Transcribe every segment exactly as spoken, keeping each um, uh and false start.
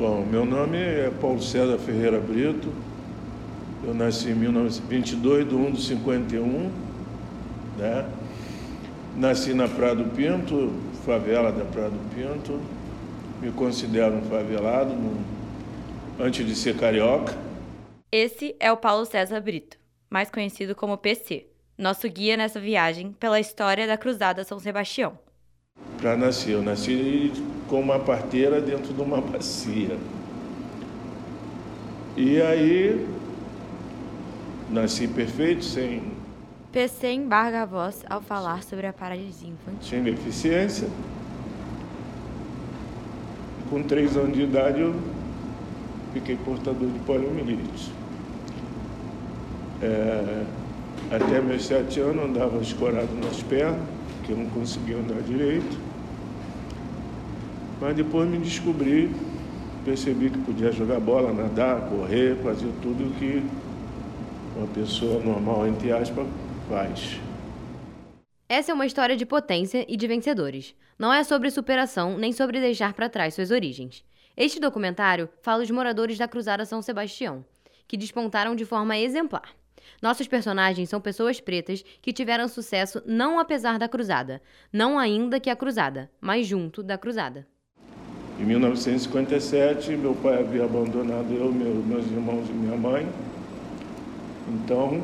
Bom, meu nome é Paulo César Ferreira Brito. Eu nasci em mil novecentos e vinte e dois de um de cinquenta e um, né? Nasci na Praia do Pinto, favela da Praia do Pinto. Me considero um favelado, no... antes de ser carioca. Esse é o Paulo César Brito, mais conhecido como P C, nosso guia nessa viagem pela história da Cruzada São Sebastião. Para nascer, eu nasci com uma parteira dentro de uma bacia. E aí, nasci perfeito, sem... P C embarga a voz ao falar sobre a paralisia infantil. Sem deficiência. Com três anos de idade, eu fiquei portador de poliomielite. É, até meus sete anos, eu andava escorado nas pernas, porque eu não conseguia andar direito. Mas depois me descobri, percebi que podia jogar bola, nadar, correr, fazer tudo o que uma pessoa normal, entre aspas, faz. Essa é uma história de potência e de vencedores. Não é sobre superação, nem sobre deixar para trás suas origens. Este documentário fala dos moradores da Cruzada São Sebastião, que despontaram de forma exemplar. Nossos personagens são pessoas pretas que tiveram sucesso não apesar da cruzada, não ainda que a cruzada, mas junto da cruzada. Em mil novecentos e cinquenta e sete, meu pai havia abandonado eu, meu, meus irmãos e minha mãe. Então,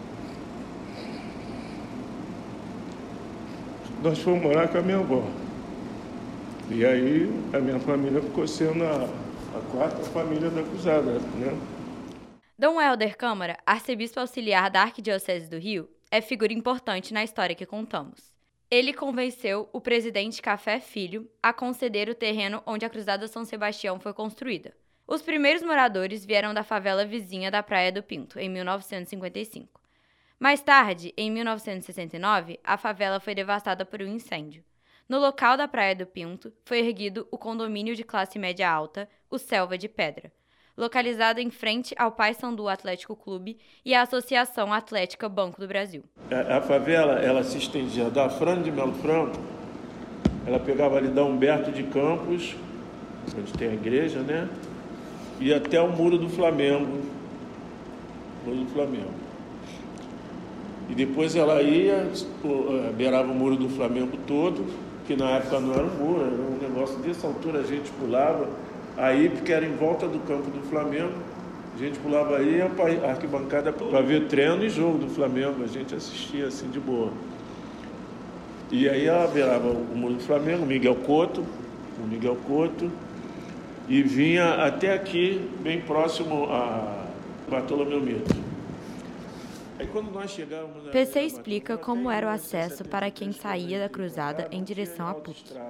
nós fomos morar com a minha avó. E aí, a minha família ficou sendo a, a quarta família da cruzada, né? Dom Helder Câmara, arcebispo auxiliar da Arquidiocese do Rio, é figura importante na história que contamos. Ele convenceu o presidente Café Filho a conceder o terreno onde a Cruzada São Sebastião foi construída. Os primeiros moradores vieram da favela vizinha da Praia do Pinto, em mil novecentos e cinquenta e cinco. Mais tarde, em mil novecentos e sessenta e nove, a favela foi devastada por um incêndio. No local da Praia do Pinto, foi erguido o condomínio de classe média alta, o Selva de Pedra, localizado em frente ao Paysandu Atlético Clube e à Associação Atlética Banco do Brasil. A, a favela, ela se estendia da Fran de Melo Franco, ela pegava ali da Humberto de Campos, onde tem a igreja, né? E até o Muro do Flamengo. Muro do Flamengo. E depois ela ia, beirava o Muro do Flamengo todo, que na época não era um muro, era um negócio dessa altura, a gente pulava. Aí, porque era em volta do campo do Flamengo, a gente pulava aí a arquibancada para ver treino e jogo do Flamengo, a gente assistia assim de boa. E aí ela beirava o Muro do Flamengo, o Miguel Couto, o Miguel Couto, e vinha até aqui, bem próximo a Bartolomeu Mito. Aí quando nós chegávamos... P C explica como era o acesso para quem saía da cruzada em direção à P U C.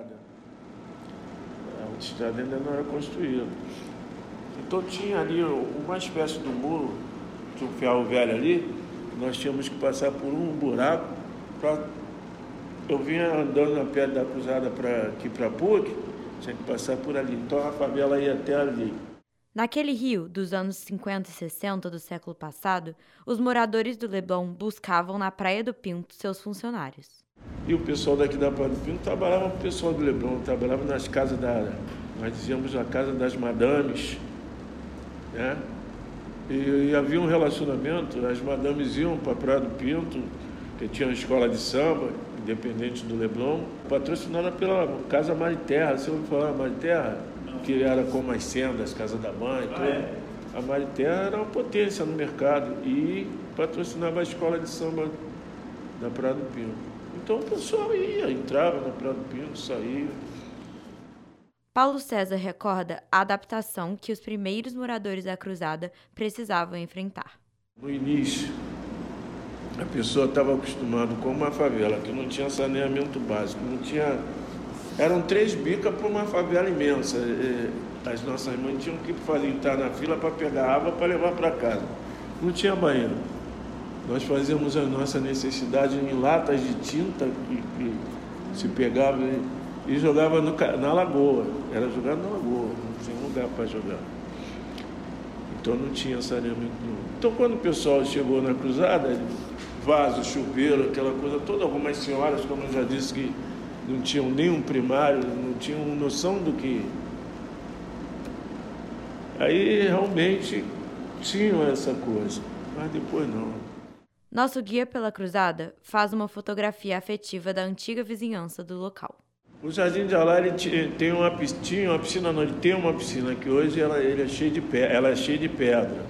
A estrada ainda não era construída. Então tinha ali uma espécie de muro, tinha um ferro velho ali, nós tínhamos que passar por um buraco. Pra... Eu vinha andando na pedra da cruzada para aqui para a P U C, tinha que passar por ali. Então a favela ia até ali. Naquele Rio dos anos cinquenta e sessenta do século passado, os moradores do Leblon buscavam na Praia do Pinto seus funcionários. E o pessoal daqui da Praia do Pinto trabalhava com o pessoal do Leblon, trabalhava nas casas da... Nós dizíamos a casa das madames, né? E, e havia um relacionamento, as madames iam para a Praia do Pinto, que tinha uma escola de samba, independente do Leblon, patrocinada pela Casa Mariterra. Você ouviu falar Mariterra? Que era como as sendas, Casa da Mãe, tudo. Ah, é? A Mariterra era uma potência no mercado e patrocinava a escola de samba da Praia do Pinto. Então o pessoal ia, entrava na Praia do Pinto, saía. Paulo César recorda a adaptação que os primeiros moradores da cruzada precisavam enfrentar. No início, a pessoa estava acostumada com uma favela que não tinha saneamento básico, não tinha... Eram três bicas para uma favela imensa. As nossas mães tinham que fazer, entrar na fila para pegar água para levar para casa. Não tinha banheiro. Nós fazíamos a nossa necessidade em latas de tinta que, que se pegava e, e jogava no, na lagoa. Era jogado na lagoa, não tinha lugar para jogar. Então não tinha saneamento nenhum. Então quando o pessoal chegou na cruzada, vaso, chuveiro, aquela coisa toda, algumas senhoras, como eu já disse, que não tinham nenhum primário, não tinham noção do que Aí realmente tinham essa coisa, mas depois não. Nosso guia pela cruzada faz uma fotografia afetiva da antiga vizinhança do local. O Jardim de Alá, ele tem uma piscina, uma piscina não, ele tem uma piscina que hoje ela, ele é cheia de pedra, ela é cheia de pedra.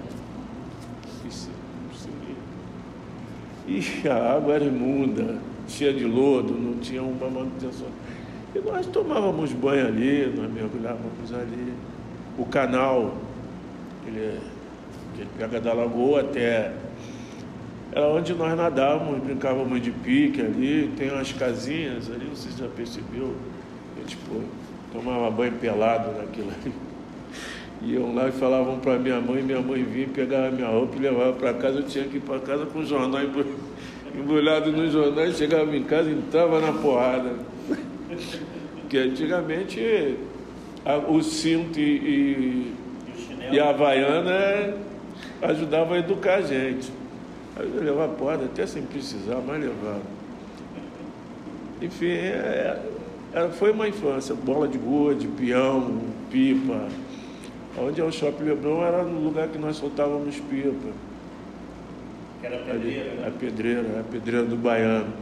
E a água era imunda, cheia de lodo, não tinha uma manutenção. E nós tomávamos banho ali, nós mergulhávamos ali. O canal, ele, ele pega da lagoa até... Era onde nós nadávamos, brincávamos de pique ali, tem umas casinhas ali, você já percebeu? Eu, tipo, tomava banho pelado naquilo ali. Iam lá e falavam para minha mãe, minha mãe vinha, pegava minha roupa e levava para casa, eu tinha que ir para casa com o jornal embrulhado nos jornais, chegava em casa e entrava na porrada. Porque antigamente a, o cinto e, e, e a havaiana ajudavam a educar a gente. Aí eu levava porrada até sem precisar, mas levava. Enfim, é, é, foi uma infância. Bola de gude, peão, pipa. Onde é o Shopping Leblon era no lugar que nós soltávamos pipa. Que era a pedreira, Ali, né? A pedreira, a pedreira do Baiano.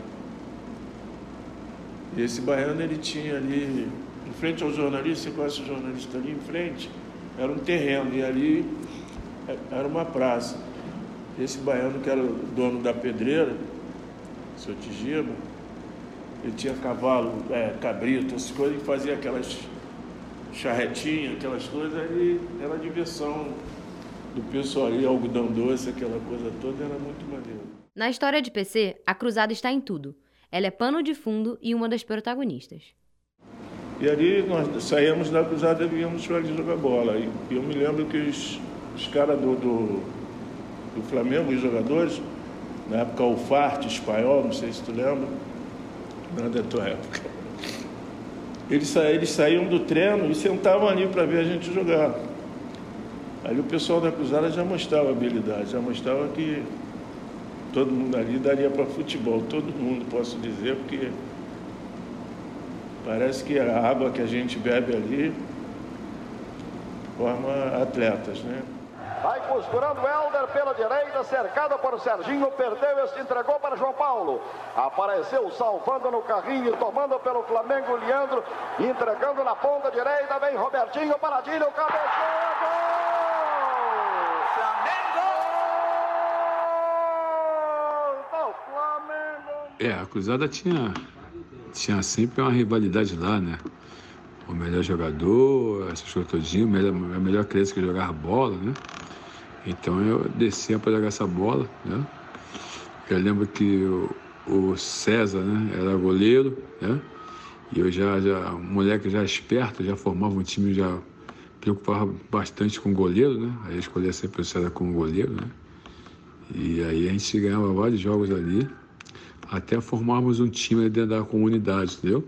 E esse Baiano, ele tinha ali, em frente ao jornalista, você conhece o jornalista ali em frente? Era um terreno, e ali era uma praça. Esse baiano, que era o dono da pedreira, o seu Tigiba, ele tinha cavalo, é, cabrito, essas coisas, e fazia aquelas charretinhas, aquelas coisas, aí era a diversão do pessoal ali, algodão doce, aquela coisa toda, era muito maneiro. Na história de P C, a cruzada está em tudo. Ela é pano de fundo e uma das protagonistas. E ali nós saíamos da cruzada e víamos para ali jogar bola. E eu me lembro que os, os caras do... do do Flamengo, os jogadores, na época o Farte, espanhol, não sei se tu lembra, não é da tua época. Eles, sa eles saíam do treino e sentavam ali para ver a gente jogar. Ali o pessoal da cruzada já mostrava habilidade, já mostrava que todo mundo ali daria para futebol, todo mundo, posso dizer, porque parece que a água que a gente bebe ali forma atletas, né? Vai costurando o Helder pela direita, cercado por Serginho, perdeu este, entregou para João Paulo. Apareceu salvando no carrinho, tomando pelo Flamengo, Leandro, entregando na ponta direita, vem Robertinho para Adílio, cabeceou, gol! Flamengo! Gol do Flamengo! É, a cruzada tinha, tinha sempre uma rivalidade lá, né? O melhor jogador, essas coisas todinho, a melhor, melhor criança que jogava bola, né? Então eu descia para jogar essa bola, né? Eu lembro que o, o César, né, era goleiro, né? E eu já, já, um moleque já esperto, já formava um time, já preocupava bastante com o goleiro, né? Aí eu escolhia sempre o César como goleiro, né? E aí a gente ganhava vários jogos ali, até formarmos um time dentro da comunidade, entendeu?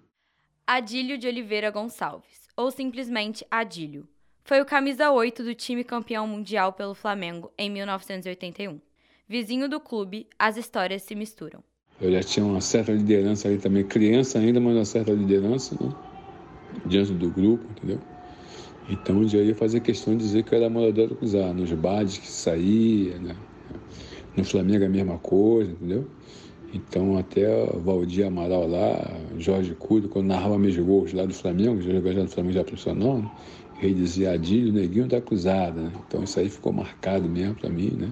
Adílio de Oliveira Gonçalves, ou simplesmente Adílio, foi o camisa oito do time campeão mundial pelo Flamengo em mil novecentos e oitenta e um. Vizinho do clube, as histórias se misturam. Eu já tinha uma certa liderança ali também, criança ainda, mas uma certa liderança, né? Diante do grupo, entendeu? Então eu já ia fazer questão de dizer que eu era morador do cruzado, nos bares que saía, né? No Flamengo a mesma coisa, entendeu? Então até o Valdir Amaral lá, Jorge Cudo, quando narrava meus gols lá do Flamengo, já jogava já do Flamengo já profissional, né? Ele dizia Adílio, Neguinho da cruzada, né? Então isso aí ficou marcado mesmo para mim, né?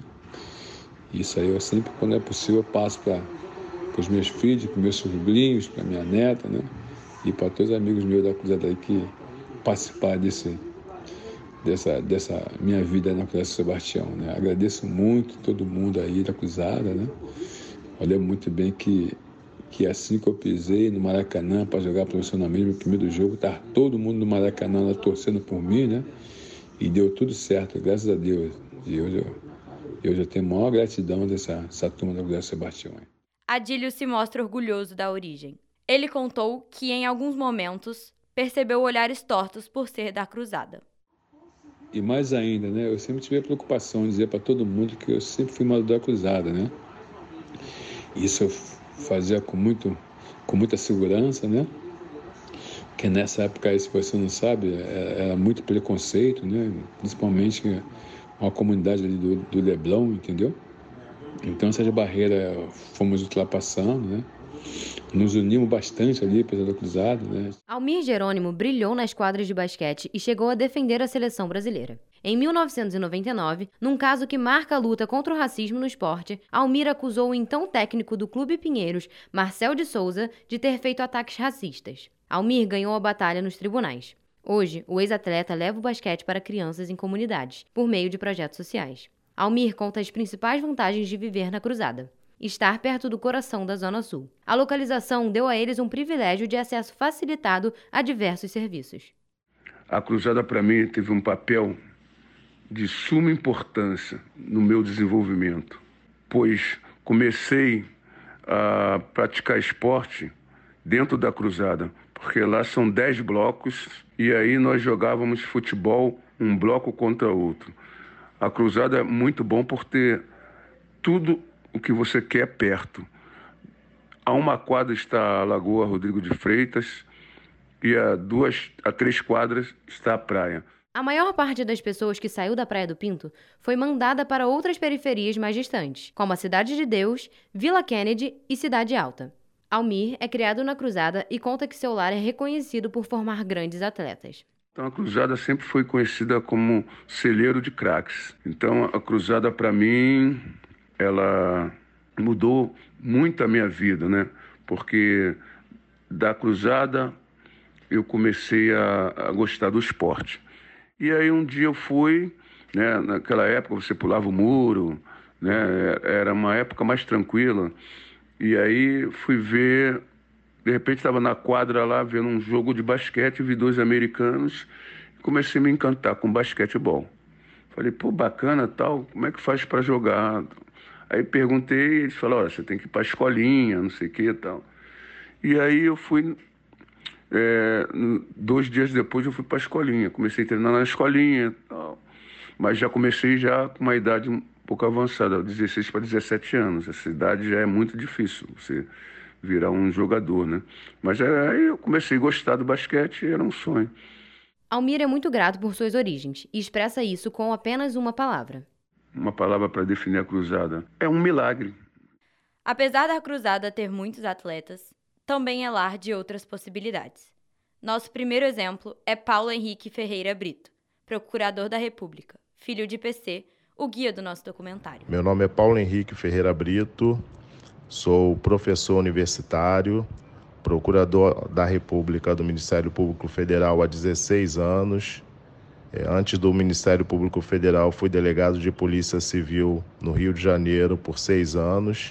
Isso aí eu sempre, quando é possível, eu passo para os meus filhos, para meus sobrinhos, para minha neta, né? E para todos os amigos meus da cruzada aí que participaram desse, dessa, dessa minha vida na Cruzada Sebastião, né? Agradeço muito todo mundo aí da cruzada, né? Eu lembro muito bem que, que assim que eu pisei no Maracanã para jogar profissionalmente, no primeiro jogo, estava todo mundo no Maracanã lá torcendo por mim, né? E deu tudo certo, graças a Deus. E eu já, eu já tenho a maior gratidão dessa, dessa turma da Cruzada Sebastião. Adílio se mostra orgulhoso da origem. Ele contou que, em alguns momentos, percebeu olhares tortos por ser da cruzada. E mais ainda, né? Eu sempre tive a preocupação de dizer para todo mundo que eu sempre fui mal da cruzada, né? Isso eu fazia com, muito, com muita segurança, né? que nessa época, aí, se você não sabe, era muito preconceito, né? Principalmente uma comunidade ali do, do Leblon, entendeu? Então essas barreiras fomos ultrapassando, né? Nos unimos bastante ali, apesar da cruzada, né? Almir Jerônimo brilhou nas quadras de basquete e chegou a defender a seleção brasileira. Em mil novecentos e noventa e nove, num caso que marca a luta contra o racismo no esporte, Almir acusou o então técnico do Clube Pinheiros, Marcel de Souza, de ter feito ataques racistas. Almir ganhou a batalha nos tribunais. Hoje, o ex-atleta leva o basquete para crianças em comunidades, por meio de projetos sociais. Almir conta as principais vantagens de viver na Cruzada. Estar perto do coração da Zona Sul. A localização deu a eles um privilégio de acesso facilitado a diversos serviços. A Cruzada, para mim, teve um papel de suma importância no meu desenvolvimento, pois comecei a praticar esporte dentro da Cruzada, porque lá são dez blocos e aí nós jogávamos futebol um bloco contra outro. A Cruzada é muito bom por ter tudo o que você quer perto. A uma quadra está a Lagoa Rodrigo de Freitas e a duas, a três quadras está a praia. A maior parte das pessoas que saiu da Praia do Pinto foi mandada para outras periferias mais distantes, como a Cidade de Deus, Vila Kennedy e Cidade Alta. Almir é criado na Cruzada e conta que seu lar é reconhecido por formar grandes atletas. Então a Cruzada sempre foi conhecida como celeiro de craques. Então a Cruzada, para mim, ela mudou muito a minha vida, né? Porque da Cruzada eu comecei a, a gostar do esporte. E aí um dia eu fui, né? Naquela época você pulava o muro, né? Era uma época mais tranquila. E aí fui ver, de repente estava na quadra lá vendo um jogo de basquete, vi dois americanos e comecei a me encantar com basquetebol. Falei, pô, bacana tal, como é que faz para jogar? Aí perguntei, eles falaram, olha, você tem que ir para a escolinha, não sei o que e tal. E aí eu fui, é, dois dias depois eu fui para a escolinha, comecei a treinar na escolinha e tal. Mas já comecei já com uma idade um pouco avançada, dezesseis para dezessete anos. Essa idade já é muito difícil, você virar um jogador, né? Mas aí eu comecei a gostar do basquete e era um sonho. Almir é muito grato por suas origens e expressa isso com apenas uma palavra. Uma palavra para definir a Cruzada. É um milagre. Apesar da Cruzada ter muitos atletas, também é lar de outras possibilidades. Nosso primeiro exemplo é Paulo Henrique Ferreira Brito, procurador da República, filho de P C, o guia do nosso documentário. Meu nome é Paulo Henrique Ferreira Brito, sou professor universitário, procurador da República do Ministério Público Federal há dezesseis anos. Antes do Ministério Público Federal, fui delegado de Polícia Civil no Rio de Janeiro por seis anos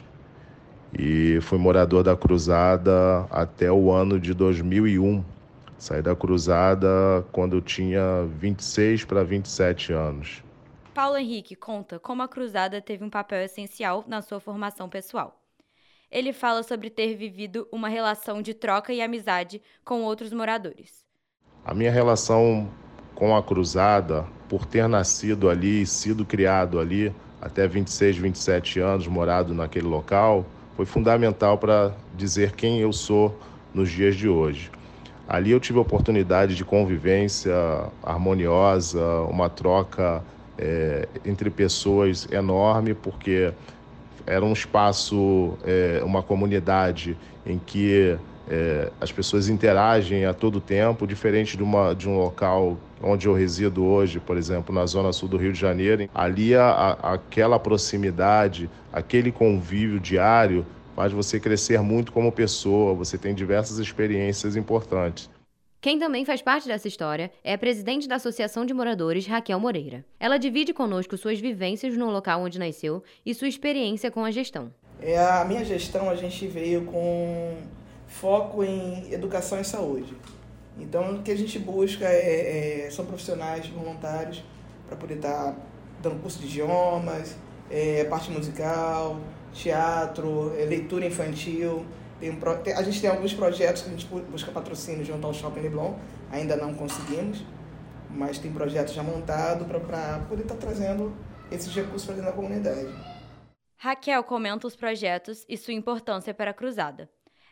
e fui morador da Cruzada até o ano de dois mil e um. Saí da Cruzada quando eu tinha vinte e seis para vinte e sete anos. Paulo Henrique conta como a Cruzada teve um papel essencial na sua formação pessoal. Ele fala sobre ter vivido uma relação de troca e amizade com outros moradores. A minha relação com a Cruzada, por ter nascido ali e sido criado ali, até vinte e seis, vinte e sete anos, morado naquele local, foi fundamental para dizer quem eu sou nos dias de hoje. Ali eu tive a oportunidade de convivência harmoniosa, uma troca é, entre pessoas enorme, porque era um espaço, é, uma comunidade em que é, as pessoas interagem a todo tempo, diferente de, uma, de um local onde eu resido hoje, por exemplo, na Zona Sul do Rio de Janeiro. Ali a, a, aquela proximidade, aquele convívio diário faz você crescer muito como pessoa, você tem diversas experiências importantes. Quem também faz parte dessa história é a presidente da Associação de Moradores, Raquel Moreira. Ela divide conosco suas vivências no local onde nasceu e sua experiência com a gestão. É, a minha gestão, a gente veio com foco em educação e saúde. Então, o que a gente busca é, é, são profissionais voluntários para poder estar dando curso de idiomas, é, parte musical, teatro, é, leitura infantil. Tem um, a gente tem alguns projetos que a gente busca patrocínio junto ao Shopping Leblon, ainda não conseguimos, mas tem projetos já montados para poder estar trazendo esses recursos para dentro da comunidade. Raquel comenta os projetos e sua importância para a Cruzada.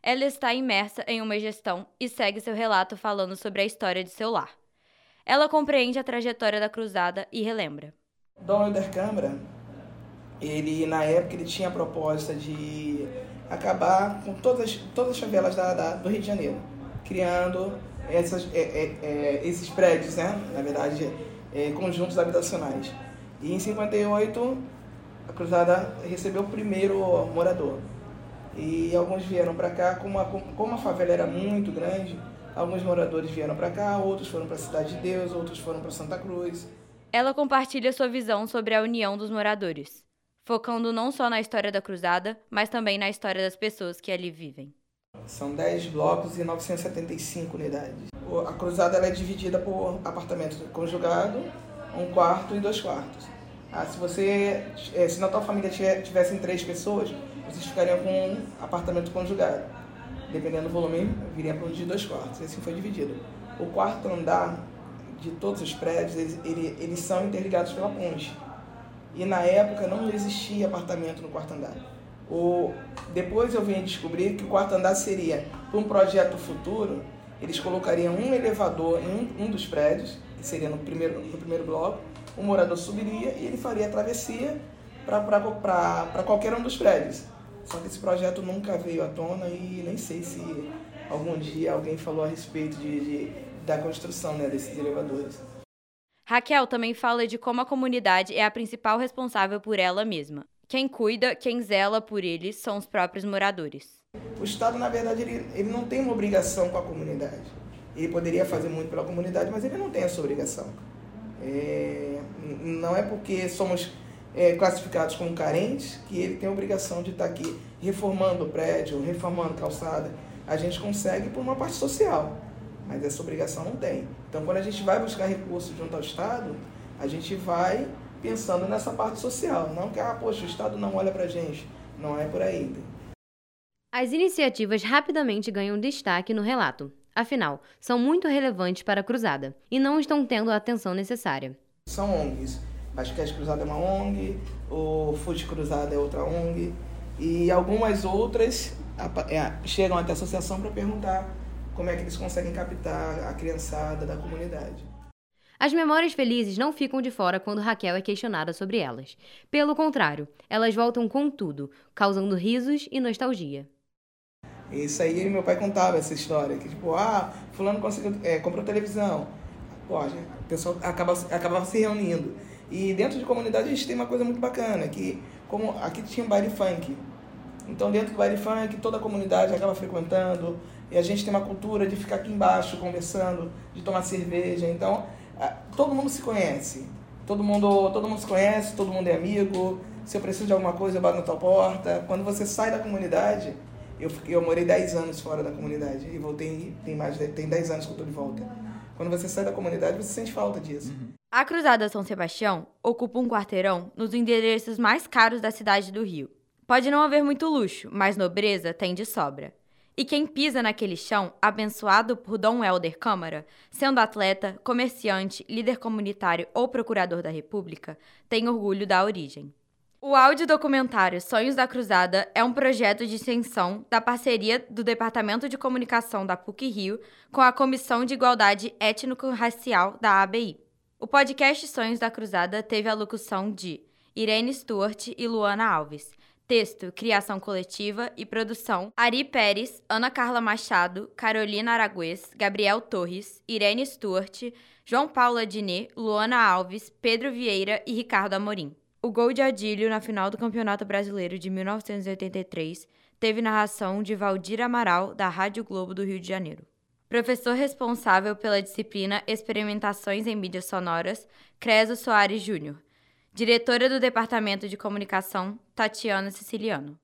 ela está imersa em uma gestão e segue seu relato falando sobre a história de seu lar. Ela compreende a trajetória da cruzada e relembra. Dom Helder Câmara, ele, na época, ele tinha a proposta de acabar com todas, todas as favelas da, da, do Rio de Janeiro, criando essas, é, é, é, esses prédios, né? Na verdade, é, conjuntos habitacionais. E em cinquenta e oito, a cruzada recebeu o primeiro morador. E alguns vieram para cá, como a, como a favela era muito grande, alguns moradores vieram para cá, outros foram para a Cidade de Deus, outros foram para Santa Cruz. Ela compartilha sua visão sobre a união dos moradores, focando não só na história da cruzada, mas também na história das pessoas que ali vivem. São dez blocos e novecentas e setenta e cinco unidades. A cruzada ela é dividida por apartamento conjugado, um quarto e dois quartos. Ah, se você, se na tua família tivessem três pessoas, vocês ficariam com um apartamento conjugado. Dependendo do volume, viria para um de dois quartos. E assim foi dividido. O quarto andar de todos os prédios, eles, eles, eles são interligados pela ponte. E na época não existia apartamento no quarto andar. O, depois eu vim descobrir que o quarto andar seria, para um projeto futuro, eles colocariam um elevador em um, um dos prédios, que seria no primeiro, no primeiro bloco, o morador subiria e ele faria a travessia para qualquer um dos prédios. Só que esse projeto nunca veio à tona e nem sei se algum dia alguém falou a respeito de, de, da construção, né, desses elevadores. Raquel também fala de como a comunidade é a principal responsável por ela mesma. Quem cuida, quem zela por eles são os próprios moradores. O Estado, na verdade, ele, ele não tem uma obrigação com a comunidade. Ele poderia fazer muito pela comunidade, mas ele não tem essa obrigação. É, não é porque somos é, classificados como carentes que ele tem a obrigação de estar aqui reformando o prédio, reformando calçada. A gente consegue por uma parte social, mas essa obrigação não tem. Então, quando a gente vai buscar recursos junto ao Estado, a gente vai pensando nessa parte social. Não que, ah, poxa, o Estado não olha pra gente. Não é por aí. As iniciativas rapidamente ganham destaque no relato. Afinal, são muito relevantes para a cruzada e não estão tendo a atenção necessária. São O N Gs. Basquete Cruzada é uma O N G, o Fute Cruzada é outra O N G, e algumas outras chegam até a associação para perguntar como é que eles conseguem captar a criançada da comunidade. As memórias felizes não ficam de fora quando Raquel é questionada sobre elas. Pelo contrário, elas voltam com tudo, causando risos e nostalgia. Isso aí, meu pai contava essa história, que tipo, ah, fulano conseguiu, é, comprou televisão. Poxa, o pessoal acaba, acabava se reunindo. E dentro de comunidade a gente tem uma coisa muito bacana, que como aqui tinha um baile funk. Então dentro do baile funk toda a comunidade acaba frequentando, e a gente tem uma cultura de ficar aqui embaixo conversando, de tomar cerveja. Então todo mundo se conhece, todo mundo, todo mundo se conhece, todo mundo é amigo. Se eu preciso de alguma coisa, eu bato na tua porta. Quando você sai da comunidade, eu, eu morei dez anos fora da comunidade e voltei, tem mais tem dez anos que eu estou de volta. Quando você sai da comunidade, você sente falta disso. A Cruzada São Sebastião ocupa um quarteirão nos endereços mais caros da cidade do Rio. Pode não haver muito luxo, mas nobreza tem de sobra. E quem pisa naquele chão, abençoado por Dom Helder Câmara, sendo atleta, comerciante, líder comunitário ou procurador da República, tem orgulho da origem. O audiodocumentário Sonhos da Cruzada é um projeto de extensão da parceria do Departamento de Comunicação da P U C-Rio com a Comissão de Igualdade Étnico-Racial da A B I. O podcast Sonhos da Cruzada teve a locução de Irene Stuart e Luana Alves. Texto, criação coletiva e produção, Ari Pérez, Ana Carla Machado, Carolina Araguês, Gabriel Torres, Irene Stuart, João Paulo Adnet, Luana Alves, Pedro Vieira e Ricardo Amorim. O gol de Adílio na final do Campeonato Brasileiro de mil novecentos e oitenta e três teve narração de Valdir Amaral, da Rádio Globo do Rio de Janeiro. Professor responsável pela disciplina Experimentações em Mídias Sonoras, Creso Soares Júnior. Diretora do Departamento de Comunicação, Tatiana Siciliano.